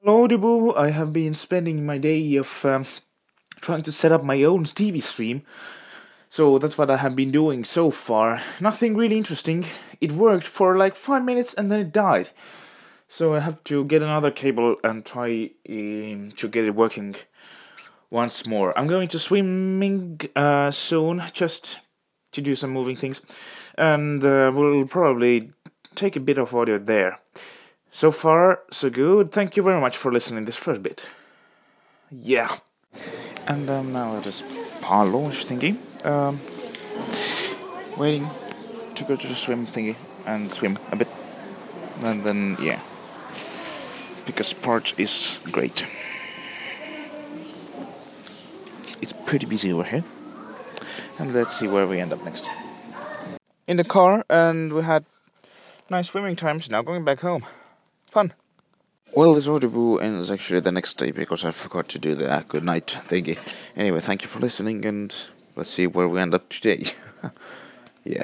Hello, Debu. I have been spending my day of trying to set up my own TV stream. So that's what I have been doing so far. Nothing really interesting. It worked for like 5 minutes and then it died. So I have to get another cable and try to get it working once more. I'm going to swimming soon, just to do some moving things, and we'll probably take a bit of audio there. So far, so good. Thank you very much for listening this first bit. Yeah. And now at this power launch thingy. Waiting to go to the swim thingy and swim a bit. And then, yeah. Because part is great. It's pretty busy over here. And let's see where we end up next. In the car, and we had nice swimming times. Now going back home. Fun. Well, this audio ends actually the next day because I forgot to do the good night thingy. Anyway, thank you for listening, and let's see where we end up today.